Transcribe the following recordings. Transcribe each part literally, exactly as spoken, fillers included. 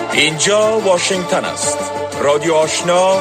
اینجا واشنگتن است. رادیو آشنا،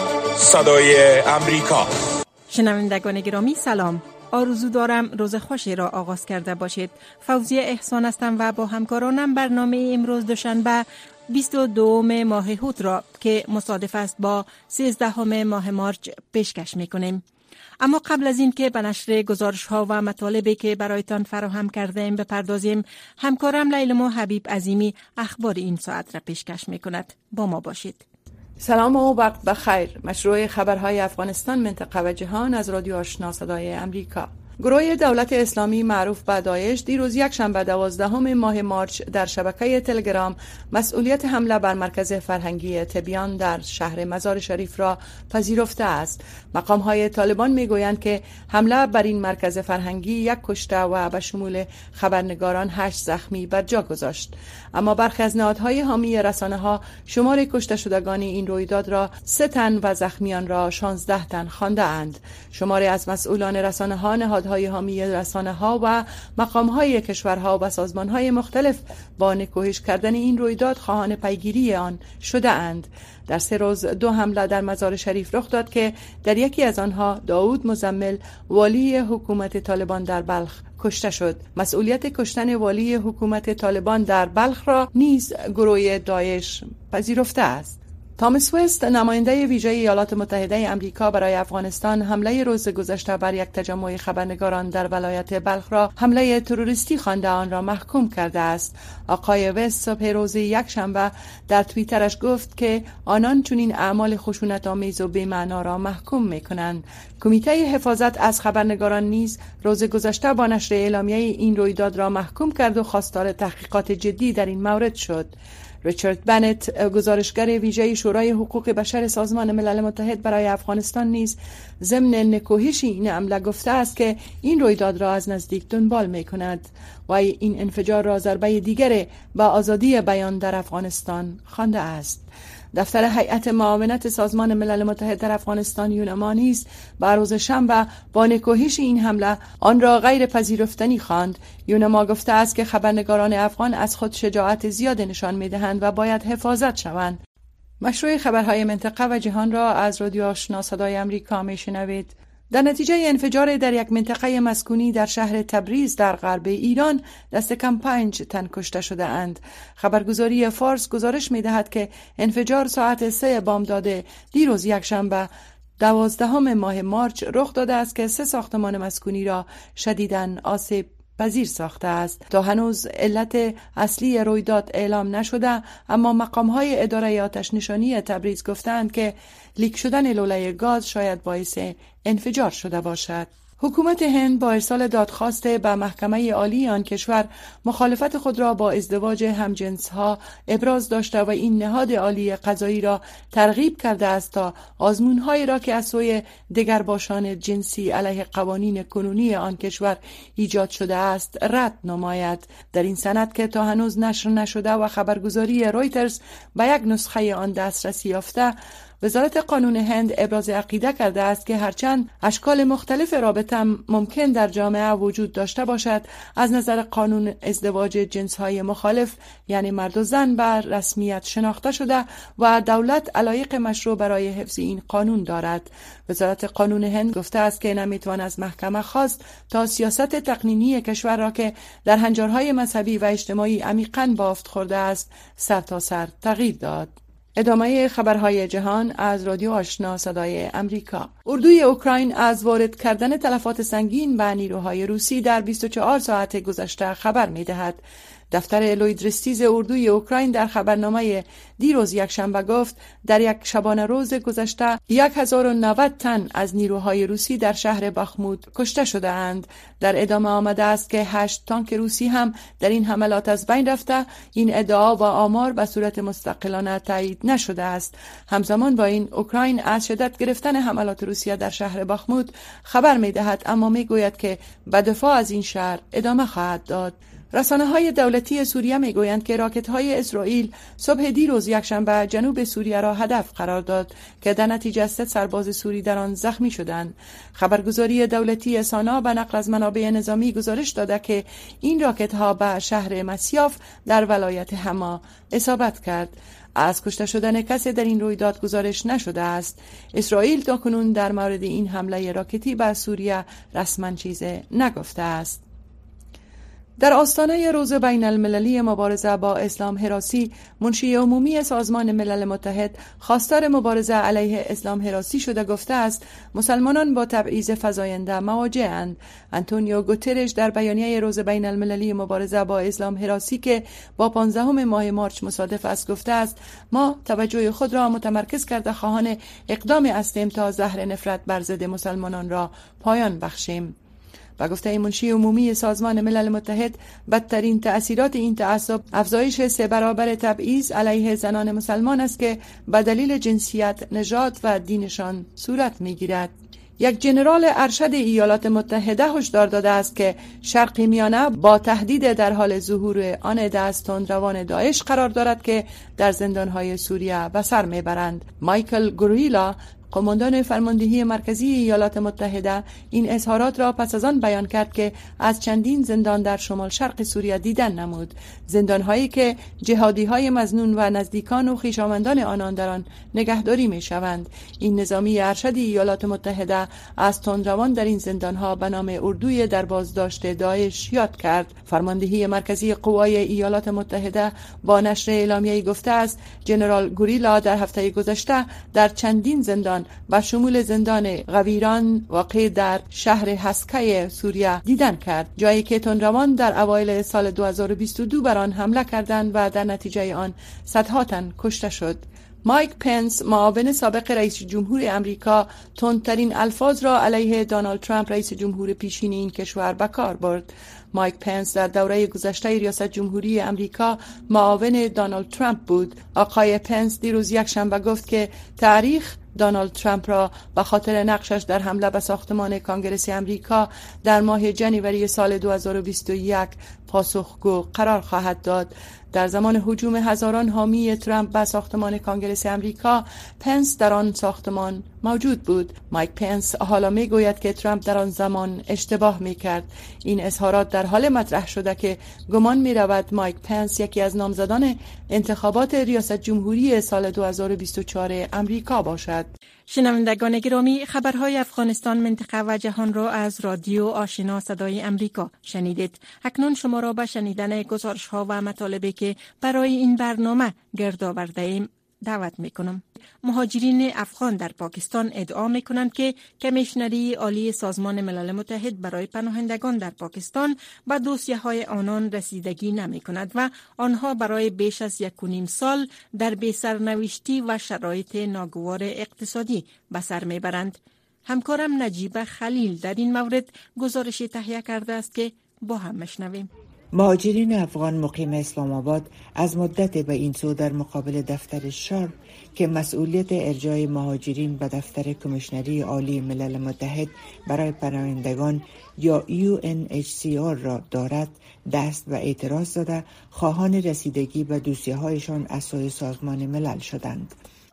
صدای امریکا. شنوندگان گرامی سلام. آرزو دارم روز خوشی را آغاز کرده باشید. فوزیه احسان هستم و با همکارانم برنامه امروز دوشنبه بیست و دوم ماه هوت را که مصادف است با سیزدهم ماه مارچ پیشکش میکنیم. اما قبل از این که به نشر گزارش ها و مطالبی که برایتان فراهم کرده ایم بپردازیم، همکارم لیلما حبیب عظیمی اخبار این ساعت را پیشکش میکند. با ما باشید. سلام و وقت بخیر. مشروع خبرهای افغانستان، منطقه و جهان از رادیو آشنا صدای امریکا. گروه دولت اسلامی معروف به داعش دیروز یک شنبه دوازدهم ماه مارچ در شبکه تلگرام مسئولیت حمله بر مرکز فرهنگی تبیان در شهر مزار شریف را پذیرفته است. مقام‌های طالبان می‌گویند که حمله بر این مرکز فرهنگی یک کشته و به شمول خبرنگاران هشت زخمی بر جا گذاشت. اما برخی از نهادهای حامی رسانه‌ها شمار کشته شدگان این رویداد را سه تن و زخمیان را شانزده تن خوانده‌اند. شماری از مسئولان رسانه‌ها، نهادهای حامی رسانه‌ها و مقام‌های کشورها و سازمان‌های مختلف با نکوهش کردن این رویداد خواهان پیگیری آن شده اند. در سه روز دو حمله در مزار شریف رخ داد که در یکی از آنها داوود مزمل، والی حکومت طالبان در بلخ، کشته شد. مسئولیت کشتن والی حکومت طالبان در بلخ را نیز گروه داعش پذیرفته است. تامس وست، نماینده ویژه ایالات متحده آمریکا برای افغانستان، حمله روز گذشته بر یک تجمع خبرنگاران در ولایت بلخ را حمله تروریستی خوانده آن را محکوم کرده است. آقای وست صبح روز یک شنبه در توییترش گفت که آنان چنین اعمال خشونت‌آمیز و بی‌معنا را محکوم می‌کنند. کمیته حفاظت از خبرنگاران نیز روز گذشته با نشر اعلامیه این رویداد را محکوم کرد و خواستار تحقیقات جدی در این مورد شد. ریچارد بنت، گزارشگر ویژه شورای حقوق بشر سازمان ملل متحد برای افغانستان، نیز ضمن نکوهش این حمله گفته است که این رویداد را از نزدیک دنبال می‌کند و این انفجار را ضربه دیگر به آزادی بیان در افغانستان خوانده است. دفتر هیئت معاونت سازمان ملل متحد در افغانستان یونما نیز بر روز شنبه با نکوهش این حمله آن را غیر پذیرفتنی خواند. یونما گفته است که خبرنگاران افغان از خود شجاعت زیاد نشان می‌دهند و باید حفاظت شوند. مشروع خبرهای منطقه و جهان را از رادیو آشنا صدای امریکا میشنوید. در نتیجه انفجار در یک منطقه مسکونی در شهر تبریز در غرب ایران دست کم پنج تن کشته شده اند. خبرگزاری فارس گزارش می دهد که انفجار ساعت سه بامداد دیروز یکشنبه دوازدهم ماه مارچ رخ داده است که سه ساختمان مسکونی را شدیداً آسیب پذیر ساخته است. تا هنوز علت اصلی رویداد اعلام نشده، اما مقام‌های اداره آتش نشانی تبریز گفتند که لیک شدن لوله گاز شاید باعث انفجار شده باشد. حکومت هند با ارسال دادخواست به محکمه عالی آن کشور مخالفت خود را با ازدواج همجنسها ابراز داشته و این نهاد عالی قضایی را ترغیب کرده است تا آزمون‌هایی را که از سوی دگرباشان جنسی علیه قوانین کنونی آن کشور ایجاد شده است رد نماید. در این سند که تا هنوز نشر نشده و خبرگزاری رویترز به یک نسخه آن دسترسی یافته، وزارت قانون هند ابراز عقیده کرده است که هرچند اشکال مختلف رابطه ممکن در جامعه وجود داشته باشد، از نظر قانون ازدواج جنس‌های مخالف یعنی مرد و زن بر رسمیت شناخته شده و دولت علایق مشروع برای حفظ این قانون دارد. وزارت قانون هند گفته است که نمیتوان از محکمه خواست تا سیاست تقنینی کشور را که در هنجارهای مذهبی و اجتماعی عمیقاً بافت خورده است سر تا سر تغییر داد. ادامه خبرهای جهان از رادیو آشنا صدای امریکا. اردوی اوکراین از وارد کردن تلفات سنگین به نیروهای روسی در بیست و چهار ساعت گذشته خبر می‌دهد. دفتر لوید رستیز اردوی اوکراین در خبرنامه دیروز یکشنبه گفت در یک شبانه روز گذشته هزار و نود تن از نیروهای روسی در شهر باخمود کشته شده اند. در ادامه آمده است که هشت تانک روسی هم در این حملات از بین رفته. این ادعا و آمار به صورت مستقلانه تایید نشده است. همزمان با این اوکراین از شدت گرفتن حملات روسیه در شهر باخمود خبر می دهد، اما می گوید که به دفاع از این شهر ادامه خواهد داد. رسانه‌های دولتی سوریه می‌گویند که راکت‌های اسرائیل صبح دیروز یکشنبه جنوب سوریه را هدف قرار داد که در نتیجه سه سرباز سوری در آن زخمی شدند. خبرگزاری دولتی سانا به نقل از منابع نظامی گزارش داده که این راکت‌ها به شهر مسیاف در ولایت حما اصابت کرد. از کشته شدن کسی در این رویداد گزارش نشده است. اسرائیل تاکنون در مورد این حمله راکتی به سوریه رسما چیزی نگفته است. در آستانه روز بین المللی مبارزه با اسلام هراسی، منشی عمومی سازمان ملل متحد خواستار مبارزه علیه اسلام هراسی شده گفته است مسلمانان با تبعیض فزاینده مواجه‌اند. آنتونیو گوترش در بیانیه روز بین المللی مبارزه با اسلام هراسی که با پانزدهم ماه مارچ مصادف است گفته است ما توجه خود را متمرکز کرده خواهان اقدام هستیم تا زهر نفرت بر ضد مسلمانان را پایان بخشیم. و گفته منشی عمومی سازمان ملل متحد بدترین تأثیرات این تعصب افزایش سه برابر تبعیض علیه زنان مسلمان است که به دلیل جنسیت، نژاد و دینشان صورت می‌گیرد. یک ژنرال ارشد ایالات متحده هشدار داده است که شرق میانه با تهدید در حال ظهور آن دست تندروان داعش قرار دارد که در زندان‌های سوریه به سر میبرند. مایکل گوریلا، قماندان فرماندهی مرکزی ایالات متحده، این اظهارات را پس از آن بیان کرد که از چندین زندان در شمال شرق سوریه دیدن نمود، زندان‌هایی که جهادی‌های مظنون و نزدیکان و خویشاوندان آنان در آن نگهداری می‌شوند. این نظامی ارشد ایالات متحده از تندروان در این زندان‌ها به نام اردوی در بازداشت داعش یاد کرد. فرماندهی مرکزی قوای ایالات متحده با نشر اعلامیه‌ای گفته است ژنرال گوریلا در هفته گذشته در چندین زندان با شمول زندان غویران واقع در شهر حسکه سوریه دیدن کرد، جایی که تندروان در اوایل سال دو هزار و بیست و دو بر آن حمله کردند و در نتیجه آن صدها تن کشته شد. مایک پنس، معاون سابق رئیس جمهور امریکا، تندترین الفاظ را علیه دونالد ترامپ رئیس جمهور پیشین این کشور به کار برد. مایک پنس در دوره گذشته ریاست جمهوری امریکا معاون دونالد ترامپ بود. آقای پنس دیروز یک شنبه گفت که تاریخ دونالد ترامپ را به خاطر نقشش در حمله به ساختمان کانگرس امریکا در ماه جنوری سال دو هزار و بیست و یک پاسخگو قرار خواهد داد. در زمان هجوم هزاران حامی ترامپ به ساختمان کانگرس امریکا، پنس در آن ساختمان موجود بود. مایک پنس حالا می گوید که ترامپ در آن زمان اشتباه می کرد. این اظهارات در حال مطرح شده که گمان می رود مایک پنس یکی از نامزدان انتخابات ریاست جمهوری سال دو هزار و بیست و چهار امریکا باشد. شنوندگان گرامی، خبرهای افغانستان، منطقه و جهان را از رادیو آشنا صدای امریکا شنیدید. اکنون شما را به شنیدن گزارش‌ها و مطالبی که برای این برنامه گرد آورده ایم دعوت میکنم. مهاجرین افغان در پاکستان ادعا میکنند که کمیشنری عالی سازمان ملل متحد برای پناهندگان در پاکستان به دوسیه های آنان رسیدگی نمی کند و آنها برای بیش از یک و نیم سال در بی‌سرنوشتی و شرایط ناگوار اقتصادی به سر میبرند. همکارم نجیبه خلیل در این مورد گزارشی تهیه کرده است که با هم مشنویم. مهاجرین افغان مقیم اسلام آباد از مدت به این سو در مقابل دفتر شارپ که مسئولیت ارجاع مهاجرین به دفتر کمیشنری عالی ملل متحد برای پناهندگان یا یو ان اچ سی آر را دارد دست و اعتراض داده خواهان رسیدگی به دوسیه هایشان از سوی سازمان ملل شدند.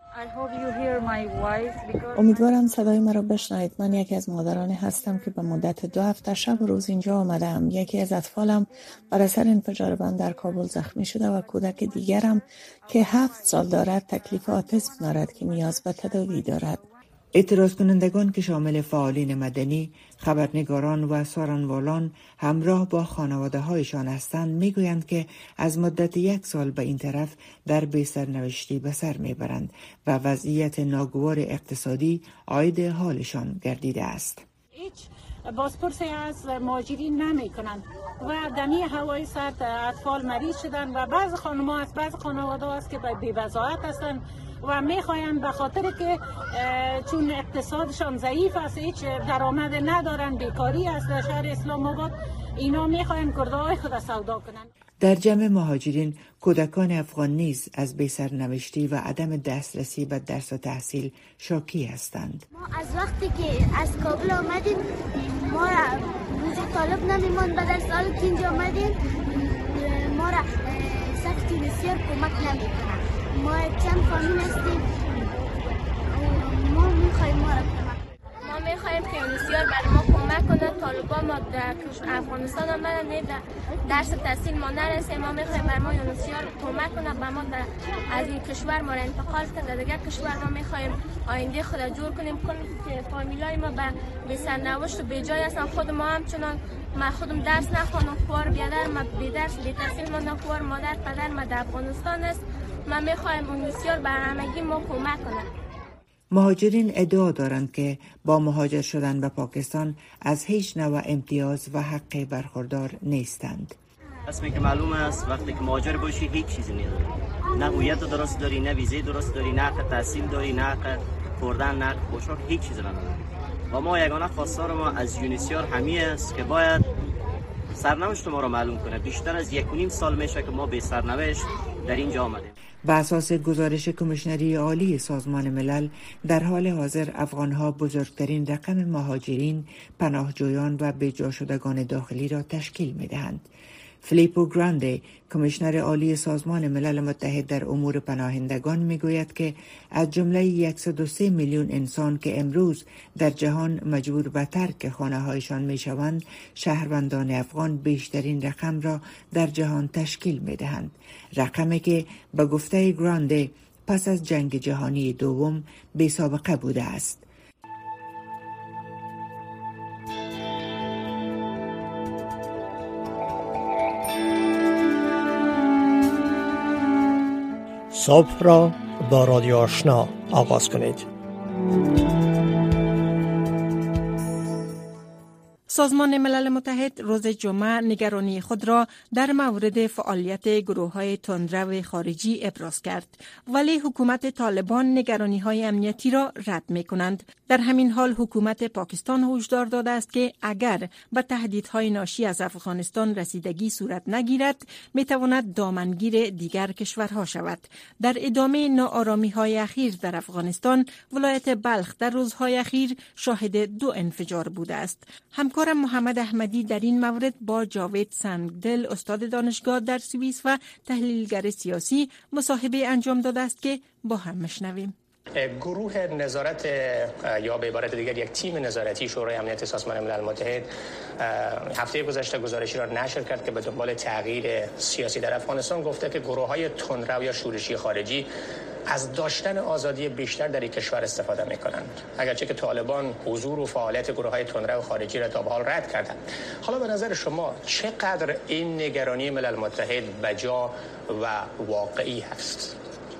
امیدوارم صدای مرا بشنوید. من یکی از مادرانی هستم که به مدت دو هفته شب و روز اینجا آمدم. یکی از اطفالم بر اثر انفجار بم در کابل زخمی شده و کودک دیگرم که هفت سال دارد تکلیف آتیسم دارد که نیاز به تداوی دارد. اعتراض کنندگان که شامل فعالین مدنی، خبرنگاران و سارنوالان همراه با خانواده هایشان هستند میگویند که از مدت یک سال به این طرف در بی‌سرنوشتی به سر میبرند و وضعیت ناگوار اقتصادی عاید حالشان گردیده است. هیچ بازپرسی از مهاجرین نمی کنند و دمی هوای سرد اطفال مریض شدن و بعض خانم‌ها از بعض خانواده هست که بی وضاحت هستند و میخواین به خاطر که چون اقتصادشان ضعیف است، هیچ درآمد ندارن، بیکاری است در شهر اسلام آباد، اینا میخواین گرده‌های خود سودا کنن. در جمع مهاجرین کودکان افغان نیز از بی‌سرنوشتی و عدم دسترسی به درس و تحصیل شاکی هستند. ما از وقتی که از کابل آمدیم ما روز طالب نمیماند، بعد از سال که اینجا آمدیم را سخت بسیار کمک نمیکنه. ما چند فامیل هستیم ما میخوایم ما را کمک ما میخوایم که یونیسیار برای ما کمک کنه. طالبان ما در افغانستان آمدن درس تحصیل ما نرسیم. ما میخوایم برای ما یونیسیار کمک کنه به ما در از این کشور ما را انتقال کنه در دیگر کشور. ما میخوایم آینده خود را جور کنیم که فامیلای ما به سرنوشت و به جای هستن. خود ما هم چنان ما خودم درس نخوانم خوار بیادر ما بی درس بی تحصیل ما نخوار مادر پدر ما در افغانستان است. ما میخوایم یونیسیار بر همگی ما کمک کنه. مهاجرین ادعا دارند که با مهاجر شدن به پاکستان از هیچ نوع امتیاز و حق برخوردار نیستند. اسمی که معلوم است وقتی که مهاجر باشی هیچ چیزی نداری. نه هویت درست داری، نه ویزه درست داری، نه حق تحصیل داری، نه حق خوردن، نه حق پوشاک، هیچ چیزی نداری. و ما یگانه خواستار ما از یونیسیار همی است که باید سرنوشت ما رو معلوم کنه. بیشتر از یک و نیم سال میشه که ما به سرنوشت در اینجا آمدیم. بر اساس گزارش کمیشنری عالی سازمان ملل در حال حاضر افغانها بزرگترین رقم مهاجرین، پناهجویان و بیجا شدگان داخلی را تشکیل می‌دهند. فیلیپو گراندی، کمیشنر عالی سازمان ملل متحد در امور پناهندگان میگوید که از جمله صد و سه میلیون انسان که امروز در جهان مجبور به ترک خانه‌هایشان میشوند، شهروندان افغان بیشترین رقم را در جهان تشکیل میدهند. رقمی که به گفته گراندی پس از جنگ جهانی دوم بی سابقه بوده است. صبح را با رادیو آشنا آغاز کنید. سازمان ملل متحد روز جمعه نگرانی خود را در مورد فعالیت گروه‌های تندرو خارجی ابراز کرد، ولی حکومت طالبان نگرانی‌های امنیتی را رد می‌کنند. در همین حال حکومت پاکستان هشدار داده است که اگر به تهدیدهای ناشی از افغانستان رسیدگی صورت نگیرد، می‌تواند دامنگیر دیگر کشورها شود. در ادامه ناآرامی‌های اخیر در افغانستان، ولایت بلخ در روزهای اخیر شاهد دو انفجار بوده است. همکار محمد احمدی در این مورد با جاوید سنگدل، استاد دانشگاه در سوئیس و تحلیلگر سیاسی، مصاحبه انجام داده است که با هم مشنویم. گروه نظارت یا به عبارت دیگر یک تیم نظارتی شورای امنیت سازمان ملل متحد هفته گذشته گزارشی را نشر کرد که به دنبال تغییر سیاسی در افغانستان گفته که گروه‌های تندرو یا شورشی خارجی از داشتن آزادی بیشتر در این کشور استفاده می‌کنند، اگرچه که طالبان حضور و فعالیت گروه‌های تندرو خارجی را تا به حال رد کردند. حالا به نظر شما چقدر این نگرانی ملل متحد بجا و واقعی هست؟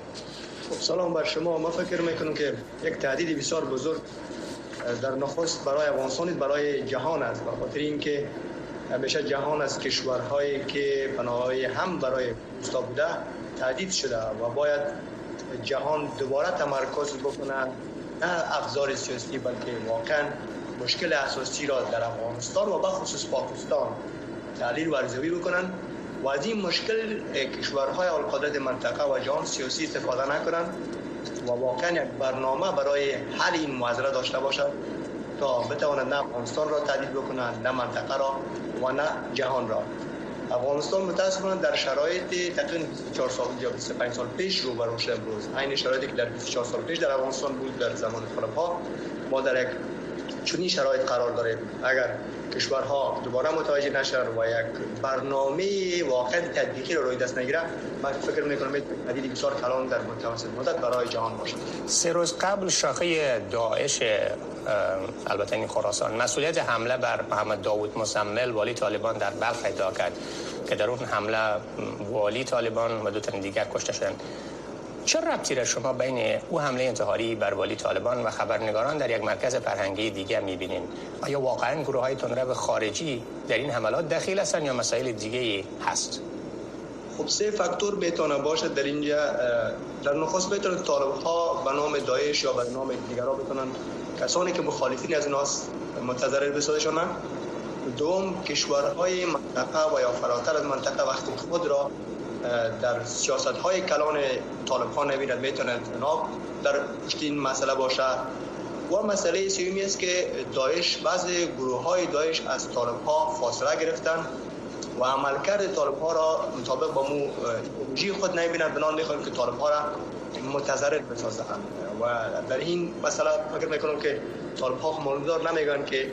سلام بر شما. ما فکر میکنم که یک تهدید بسیار بزرگ در نخست برای افغانستان برای جهان است، به خاطر اینکه همیشه جهان از کشورهایی که پناهی هم برای روستا بوده تهدید شده و باید جهان دوباره تمرکز بکنه نه افزار سیاسی بلکه واقعا مشکل اساسی را در افغانستان و به خصوص پاکستان تحلیل و ارزیابی بکنن و از این مشکل کشورهای اولقدرت منطقه و جهان سیاسی استفاده نکنن و واقعا یک برنامه برای حل این معضله داشته باشد تا بتوانند نه افغانستان را تهدید بکنند، نه منطقه را و نه جهان را. افغانستان متاسفانه در شرایط تقریبا بیست و چهار سال یا بیست و پنج سال پیش رو بر شده امروز، عین شرایطی که در بیست و چهار سال پیش در افغانستان بود در زمان طالب‌ها، ما در یک چنین شرایط قرار داریم. اگر کشورها دوباره متوجه نشن و یک برنامه واقعا تطبیقی رو روی دست نگیره، من فکر میکنم تهدید بسیار کلان در متوسط مدت برای جهان باشه. سه روز قبل شاخه داعش البته این خراسان مسئولیت حمله بر محمد داوود مزمل والی طالبان در بلخ ادعا کرد که در اون حمله والی طالبان و دو تن دیگر کشته شدند. چه ربطی را شما بین او حمله انتحاری بر والی طالبان و خبرنگاران در یک مرکز فرهنگی دیگر می‌بینید؟ آیا واقعاً گروه‌های تندرو خارجی در این حملات دخیل هستند یا مسائل دیگه‌ای هست؟ خب سه فاکتور میتونه باشه در اینجا. در نخست میتونه طالب‌ها به نام داعش یا به نام دیگرها بتونن کسانی که مخالفین از ناس متضرر بسازشون. دوم کشورهای منطقه و یا فراتر از منطقه وقتی خود را در سیاست‌های کلان طالب‌ها نبیند میتونه جناب در پشت این مسئله باشه. و مسئله سومی است که داعش بعضی گروه‌های داعش از طالب‌ها فاصله گرفتن و عملکرد طالب ها را مطابق با مو ایدئولوژی خود نمیبینند. بنان میخواهیم که طالب ها را متضرر بسازند و در این مسئله فکر میکنم که طالب ها معلومدار نمیگن که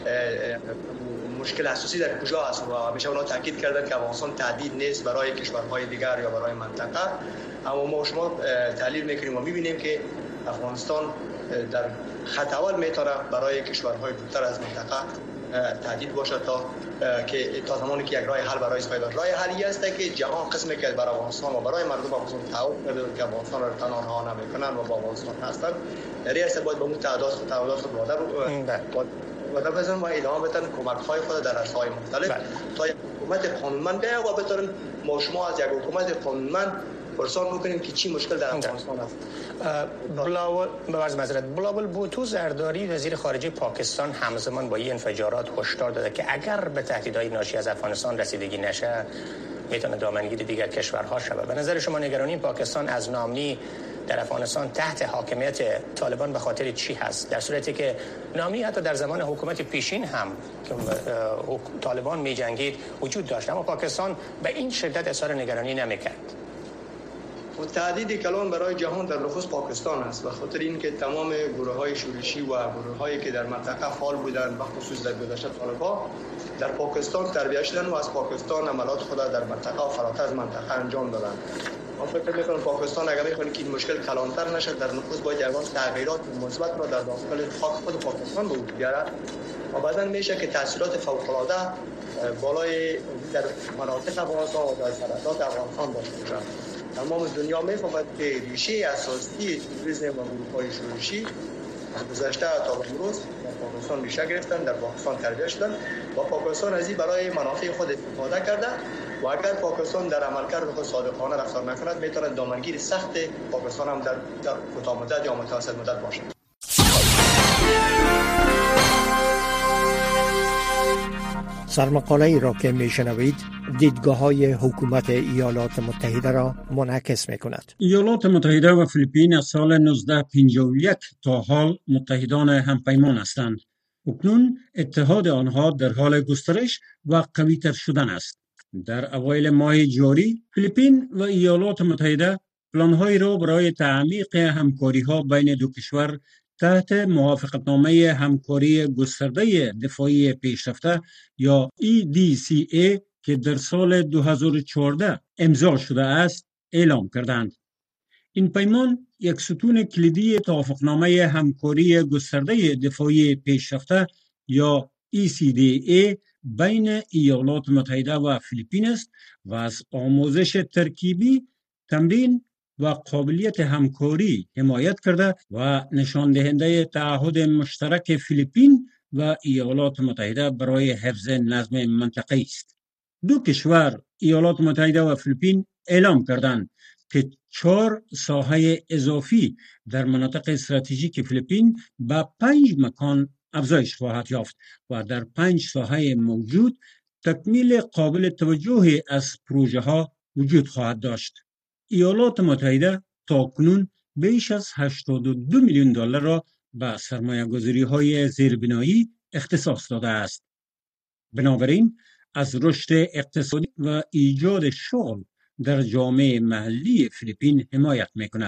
مشکل اساسی در کجا است و همیشه اونا تاکید کردن که افغانستان تهدید نیست برای کشورهای دیگر یا برای منطقه. اما ما شما تحلیل میکنیم و میبینیم که افغانستان در خط اول میتونه برای کشورهای دورتر از منطقه تهدید باشه تا که تا زمانی که یک راه حل برای پیدا. راه حلی است که جهان قسمی که برای افغانستان و برای مردم افغانستان تعهد کرده که افغانستان را تنها نمیکنن و با افغانستان هستند. در این است باید به اون تعهدات خود تعهدات خود وعده وعده بزنن و ادامه بدن کمک‌های خود در عرصه‌های مختلف تا یک حکومت قانونمند بیاید و بتونن ما شما از یک حکومت قانونمند پرسان بکنیم که چی مشکل در افغانستان است. بلاول ببرز معذرت بلاول بوتو زرداری وزیر خارجه پاکستان همزمان با این انفجارات هشدار داده که اگر به تهدیدهای ناشی از افغانستان رسیدگی نشه میتونه دامنگیر دیگر کشورها شود. به نظر شما نگرانی پاکستان از ناامنی در افغانستان تحت حاکمیت طالبان به خاطر چی هست؟ در صورتی که ناامنی حتی در زمان حکومت پیشین هم که طالبان می جنگید وجود داشت، اما پاکستان به این شدت اظهار نگرانی نمیکرد. و تهدید کلان برای جهان در نخست پاکستان است و خاطر اینکه تمام گروه‌های شورشی و گروه‌هایی که در منطقه فعال بودند و خصوص در گذشته طالبان در پاکستان تربیت شدند و از پاکستان عملات خود در منطقه و فراتر از منطقه انجام دادند. من فکر می‌کنم پاکستان اگر می‌خواهد که این مشکل کلانتر نشد در نخست باید یگان تغییرات مثبت را در داخل خاک خود پاکستان به وجود بیارد و بعداً میشه که تاثیرات فوق‌العاده بالای در مناطق افغانستان و در سرحدات افغانستان داشته باشد. تمام دنیا می‌فهمد که ریشه اساسی تروریسم و گروه‌های شورشی از گذشته تا امروز در پاکستان ریشه گرفتن، در پاکستان تربیت شدن و پاکستان از این برای منافع خود استفاده کرده و اگر پاکستان در عملکرد خود صادقانه رفتار نکند میتواند دامنگیر سخت پاکستان هم در, در کوتاه مدت یا متوسط مدت باشد. سرمقاله ای را که میشنوید دیدگاه های حکومت ایالات متحده را منعکس می کند. ایالات متحده و فیلیپین از سال نوزده پنجاه و یک تا حال متحدان همپیمان هستند. اکنون اتحاد آنها در حال گسترش و قوی‌تر شدن است. در اوایل ماه جاری فیلیپین و ایالات متحده پلان‌هایی را برای تعمیق همکاری‌ها بین دو کشور تحت موافقتنامه همکاری گسترده دفاعی پیشرفته یا ای دی سی ای که در سال دو هزار و چهارده امضا شده است اعلام کردند. این پیمان یک ستون کلیدی توافقنامه همکاری گسترده دفاعی پیشرفته یا ای سی دی ای بین ایالات متحده و فیلیپین است و از آموزش ترکیبی، تمرین و قابلیت همکاری حمایت کرده و نشان دهنده تعهد مشترک فیلیپین و ایالات متحده برای حفظ نظم منطقه‌ای است. دو کشور ایالات متحده و فیلیپین اعلام کردند که چهار ساحه اضافی در مناطق استراتژیک فیلیپین به پنج مکان افزایش خواهد یافت و در پنج ساحه موجود تکمیل قابل توجهی از پروژه ها وجود خواهد داشت. ایالات متحده تاکنون بیش از هشتاد و دو میلیون دلار را به سرمایه‌گذاری های زیربنایی اختصاص داده است. بنابراین از رشد اقتصادی و ایجاد شغل در جامعه محلی فیلیپین حمایت می‌کند.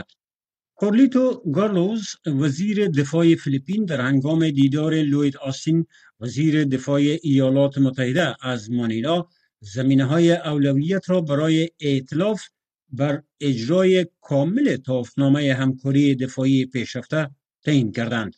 کارلیتو گارلوز وزیر دفاع فیلیپین در هنگام دیدار لوید آستین وزیر دفاع ایالات متحده از مانیلا زمینه‌های اولویت را برای ائتلاف بر اجرای کامل توافقنامه همکاری دفاعی پیشرفته تعیین کردند.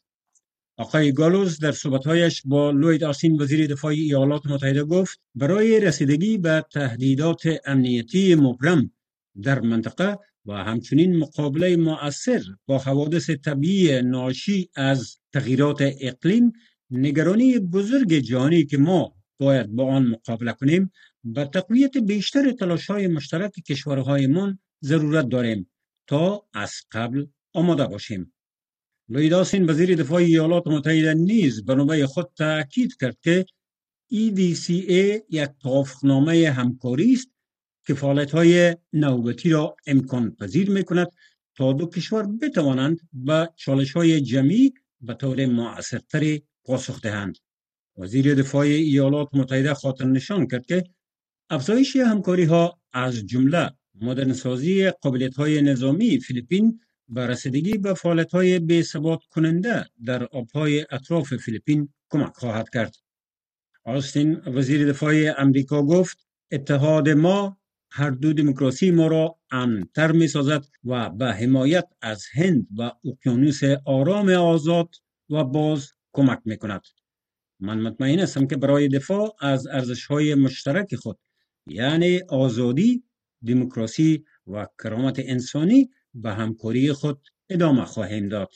آقای گالوز در صحبت‌هایش با لوید آستین وزیر دفاع ایالات متحده گفت برای رسیدگی به تهدیدات امنیتی مبرم در منطقه و همچنین مقابله مؤثر با حوادث طبیعی ناشی از تغییرات اقلیم، نگرانی بزرگ جهانی که ما باید با آن مقابله کنیم، به تقویت بیشتر تلاش‌های مشترک کشورهایمان ضرورت داریم تا از قبل آماده باشیم. لوید آستین وزیر دفاع ایالات متحده نیز به نوبه خود تأکید کرد که ای دی سی ای یک توافقنامه همکاری است که فعالیت‌های نوبتی را امکان پذیر می‌کند تا دو کشور بتوانند به چالش‌های جمعی به طور مؤثرتری پاسخ دهند. وزیر دفاع ایالات متحده خاطر نشان کرد که افزایش همکاری ها از جمله مدرنسازی قابلیت های نظامی فیلیپین و رسیدگی به فعالیت های بی ثبات کننده در آبهای اطراف فیلیپین کمک خواهد کرد. آستین وزیر دفاع امریکا گفت اتحاد ما هر دو دموکراسی ما را امن‌تر می‌سازد و به حمایت از هند و اقیانوس آرام آزاد و باز کمک می‌کند. من مطمئن هستم که برای دفاع از ارزش‌های مشترک خود یعنی آزادی، دموکراسی و کرامت انسانی به همکاری خود ادامه خواهیم داد.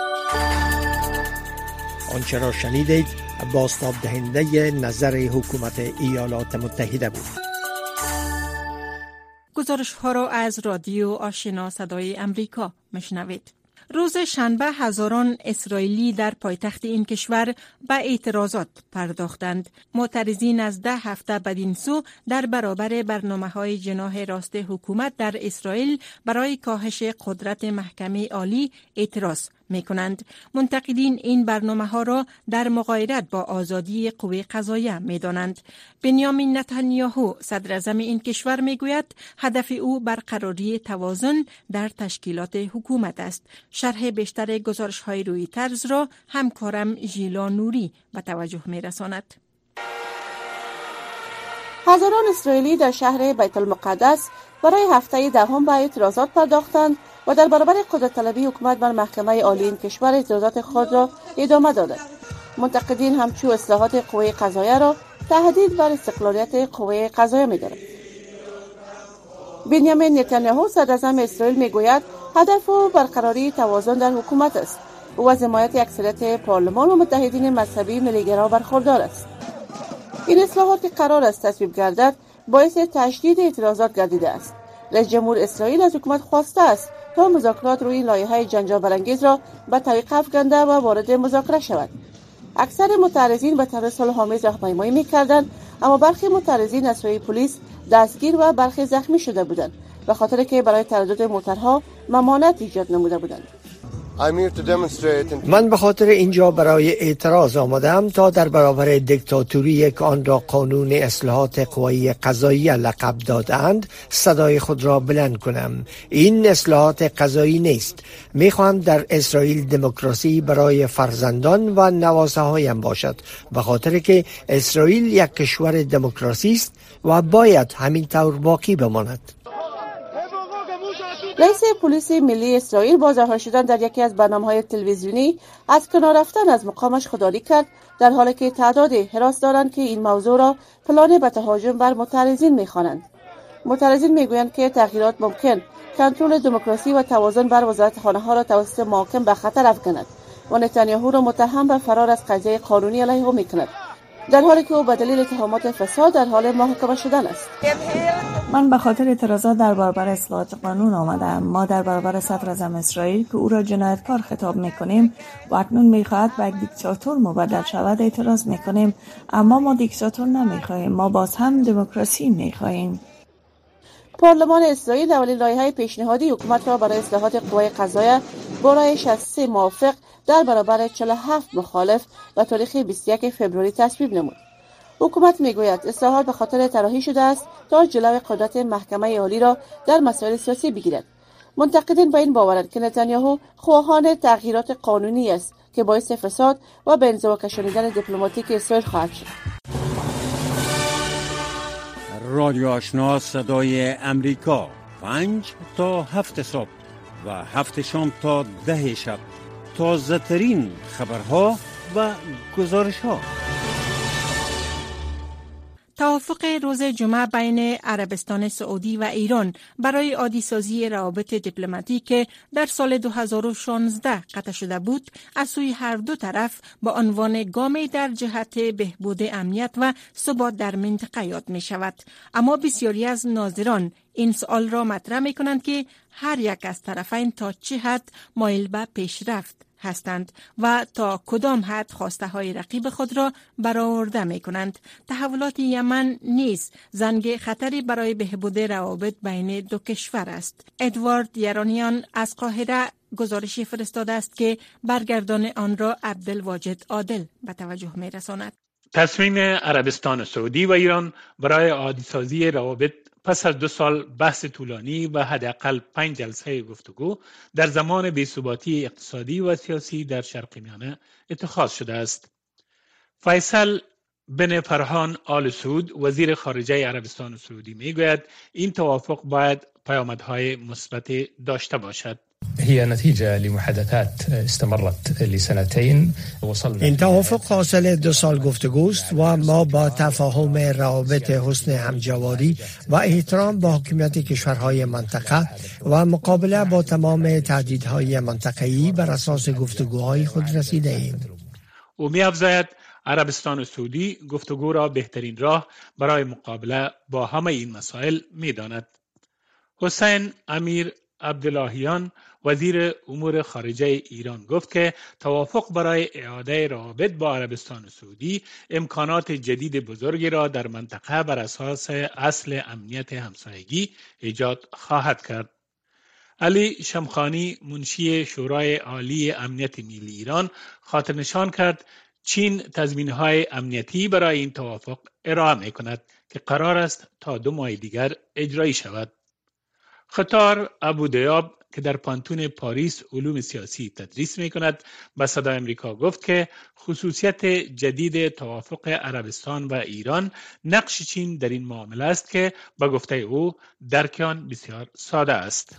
آنچه را شنیدید بازتاب دهنده نظر حکومت ایالات متحده بود. گزارش ها را از رادیو آشنا صدای امریکا مشنوید. روز شنبه هزاران اسرائیلی در پایتخت این کشور به اعتراضات پرداختند. معترضین از ده هفته بدین سو در برابر برنامه‌های جناح راست حکومت در اسرائیل برای کاهش قدرت محکمه عالی اعتراض می کنند. منتقدین این برنامه ها را در مغایرت با آزادی قوه قضاییه می دانند. بنیامین نتانیاهو صدر اعظم این کشور می گوید هدف او برقراری توازن در تشکیلات حکومت است. شرح بیشتر گزارش های روی طرز را همکارم ژیلا نوری به توجه می رساند. هزاران اسرائیلی در شهر بیت المقدس برای هفته دهم به اعتراضات پرداختند و در برابر قدرت طلبی حکومت بر محکمه عالی این کشور اعتراضات خود را ادامه دادند. منتقدین همچون اصلاحات قوه قضاییه را تهدید بر استقلالیت قوه قضاییه می‌دانند. بنیامین نتانیاهو صدر اعظم اسرائیل میگوید هدف او برقراری توازن در حکومت است. او از حمایت اکثریت پارلمان و متحدین مذهبی ملیگرا برخوردار است. این اصلاحات که قرار است تصویب گردد باعث تشدید اعتراضات گردیده است. رئیس جمهور اسرائیل از حکومت خواسته است تا مذاکرات روی لایحه جنجال برانگیز را به تعویق افکنده و وارد مذاکره شود. اکثر معترضین به طور صلح‌آمیز راهپیمایی می‌کردند، اما برخی معترضین از سوی پلیس دستگیر و برخی زخمی شده بودند به خاطر که برای تردد موترها ممانعت ایجاد نموده بودند. من به خاطر اینجا برای اعتراض آمدم تا در برابر دیکتاتوری که آن را قانون اصلاحات قوه قضاییه لقب دادند صدای خود را بلند کنم. این اصلاحات قضایی نیست. میخواهم در اسرائیل دموکراسی برای فرزندان و نوازه هایم باشد، به خاطر که اسرائیل یک کشور دموکراسی است و باید همین طور باقی بماند. رئیس پلیس ملی اسرائیل با ظاهر شدن در یکی از برنامه‌های تلویزیونی از کنار رفتن از مقامش خودداری کرد، در حالی که تعداد حراس دارند که این موضوع را پلان به تهاجم بر معترضین می‌خوانند. معترضین می‌گویند که تغییرات ممکن کنترل دموکراسی و توازن بر وزارتخانه‌ها را توسط محاکم به خطر افکند و نتانیاهو را متهم به فرار از قضیه قانونی علیه او می‌کند، در حالی که او به دلیل اتهامات فساد در حال محاکمه شدن است. من به خاطر اعتراضات در برابر اصلاحات قانون آمدم. ما در برابر صدر اعظم اسرائیل که او را جنایتکار خطاب میکنیم و اکنون میخواهد به یک دیکتاتور مبدل شود اعتراض میکنیم، اما ما دیکتاتور نمیخواهیم، ما باز هم دموکراسی میخواهیم. پارلمان اسرائیل اولین لایحه پیشنهادی حکومت را برای اصلاحات قوه قضاییه با رأی شصت و سه موافق در برابر چهل و هفت مخالف و تاریخ بیست و یک فوریه تصویب نمود. حکومت میگوید اصلاحات به خاطر طراحی شده است تا جلوی قدرت محکمه عالی را در مسائل سیاسی بگیرد. منتقدین به این باورند که نتانیاهو خواهان تغییرات قانونی است که باعث فساد و به انزوا کشانیدن دیپلماتیک اسرائیل خواهد شد. رادیو آشنا صدای امریکا، پنج تا هفت صبح و هفت شام تا ده شب، تازه ترین خبرها و گزارش ها. توافق روز جمعه بین عربستان سعودی و ایران برای عادی‌سازی روابط دیپلماتیک در سال دو هزار و شانزده قطع شده بود، از سوی هر دو طرف با عنوان گامی در جهت بهبود امنیت و ثبات در منطقه یاد می شود. اما بسیاری از ناظران این سوال را مطرح می کنند که هر یک از طرفین تا چه حد مایل به پیشرفت هستند و تا کدام حد خواسته های رقیب خود را برآورده می کنند. تحولات یمن نیز زنگ خطری برای بهبود روابط بین دو کشور است. ادوارد یرانیان از قاهره گزارشی فرستاده است که برگردان آن را عبدالواجد عادل به توجه می رساند. تصمیم عربستان سعودی و ایران برای عادی‌سازی روابط پس از دو سال بحث طولانی و حداقل پنج جلسه گفتگو در زمان بی‌ثباتی اقتصادی و سیاسی در شرق میانه اتخاذ شده است. فیصل بن فرحان آل سعود وزیر خارجه عربستان سعودی میگوید این توافق باید پیامدهای مثبت داشته باشد. هي نتيجة لمحادثات استمرت لسنتين وصلنا. این توافق حاصل دو سال گفتگوست و ما با تفاهم روابط حسن همجواری و احترام با حاکمیت کشورهای منطقه و مقابله با تمام تهدیدهای منطقه‌ای بر اساس گفتگوهای خود رسیده ایم. او می‌افزاید عربستان سعودی گفتگو را بهترین راه برای مقابله با همه این مسائل می‌داند. حسین امیر عبداللهیان وزیر امور خارجه ایران گفت که توافق برای اعاده روابط با عربستان سعودی امکانات جدید بزرگی را در منطقه بر اساس اصل امنیت همسایگی ایجاد خواهد کرد. علی شمخانی منشی شورای عالی امنیت ملی ایران خاطر نشان کرد چین تضمین‌های امنیتی برای این توافق ارائه می‌کند که قرار است تا دو ماه دیگر اجرایی شود. خطار ابودیاب که در پانتون پاریس علوم سیاسی تدریس می کند به صدای امریکا گفت که خصوصیت جدید توافق عربستان و ایران نقش چین در این معامله است که به گفته او درک آن بسیار ساده است.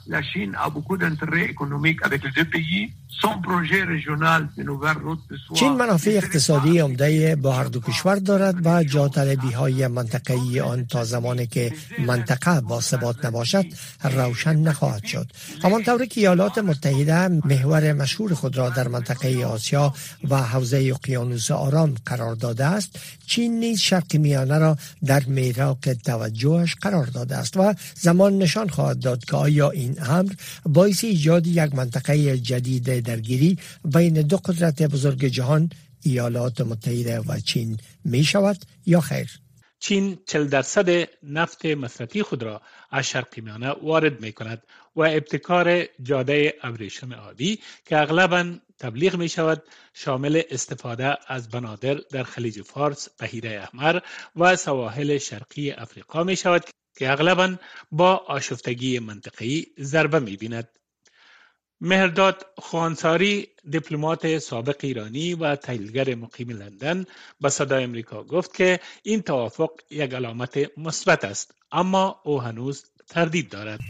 چین منافع اقتصادی عمده با هر دو کشور دارد و جاطلبی های منطقه‌ای آن تا زمانی که منطقه با ثبات نباشد روشن نخواهد شد. همانطور که ایالات متحده محور مشهور خود را در منطقه آسیا و حوزه اقیانوس آرام قرار داده است، چین نیز شرق میانه را در میراق توجهش قرار داده است و زمان نشان خواهد داد که آیا این امر باعث ایجاد یک منطقه جدید درگیری بین دو قدرت بزرگ جهان، ایالات متحده و چین می شود یا خیر. چین چهل درصد نفت مصرفی خود را از شرق میانه وارد می کند و ابتکار جاده ابریشم آبی که اغلباً تبلیغ می شود شامل استفاده از بنادر در خلیج فارس، بحیره احمر و سواحل شرقی افریقا می شود که اغلباً با آشفتگی منطقه‌ای ضربه می بیند. مهرداد خوانساری دیپلمات سابق ایرانی و تحلیلگر مقیم لندن به صدای امریکا گفت که این توافق یک علامت مثبت است، اما او هنوز تردید دارد.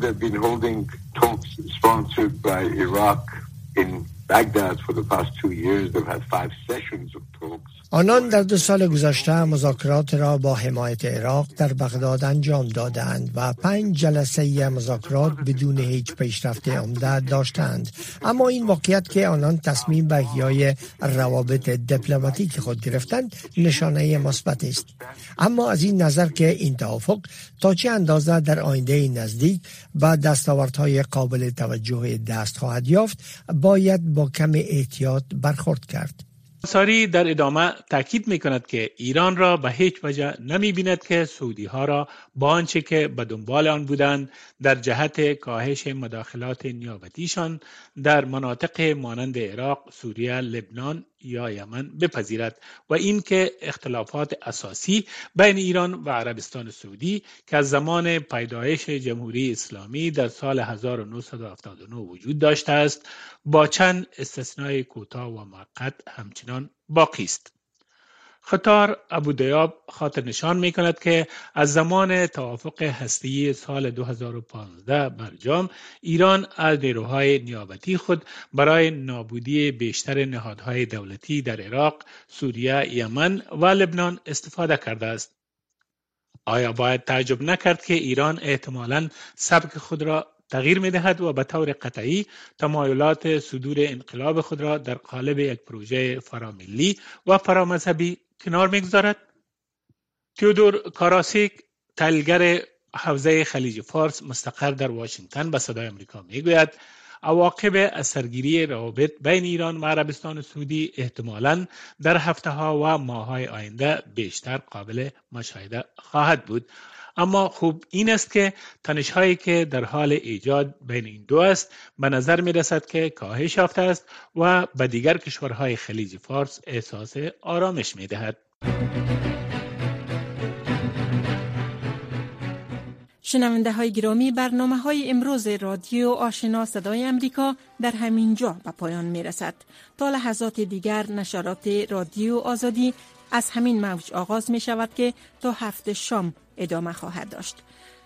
آنان در دو سال گذشته مذاکرات را با حمایت عراق در بغداد انجام دادند و پنج جلسه مذاکرات بدون هیچ پیشرفت عمده داشتند، اما این واقعیت که آنان تصمیم به احیای روابط دیپلماتیک خود گرفتند نشانه مثبت است. اما از این نظر که این توافق تا چه اندازه در آینده نزدیک با دستاوردهای قابل توجه دست خواهد یافت، باید با کم احتیاط برخورد کرد. انصاری در ادامه تاکید می کند که ایران را به هیچ وجه نمی بیند که سعودی ها را با آنچه که به دنبال آن بودند در جهت کاهش مداخلات نیابتیشان در مناطق مانند عراق، سوریه، لبنان یا یمن بپذیرد و اینکه اختلافات اساسی بین ایران و عربستان سعودی که از زمان پیدایش جمهوری اسلامی در سال هزار و نهصد و هفتاد و نه وجود داشته است با چند استثنای کوتاه و موقت همچنان باقی است. خطار ابودیاب خاطر نشان می کند که از زمان توافق هسته‌ای سال دو هزار و پانزده برجام ایران از نیروهای نیابتی خود برای نابودی بیشتر نهادهای دولتی در عراق، سوریه، یمن و لبنان استفاده کرده است. آیا باید تعجب نکرد که ایران احتمالاً سبک خود را تغییر می دهد و به طور قطعی تمایلات صدور انقلاب خود را در قالب یک پروژه فراملی و فرامذهبی کنار می گذارد؟ تیودور کاراسیک تحلیلگر حوزه خلیج فارس مستقر در واشنگتن به صدای امریکا می گوید عواقب از سرگیری روابط بین ایران و عربستان سعودی احتمالاً در هفته ها و ماه های آینده بیشتر قابل مشاهده خواهد بود. اما خوب این است که تنش هایی که در حال ایجاد بین این دو است به نظر می رسد که کاهش یافته است و به دیگر کشورهای خلیج فارس احساس آرامش می دهد. شنونده های گرامی، برنامه های امروز رادیو آشنا صدای امریکا در همین جا به پایان می رسد. تا لحظات دیگر نشرات رادیو آزادی از همین موج آغاز می شود که تا هفت شام ادامه خواهد داشت.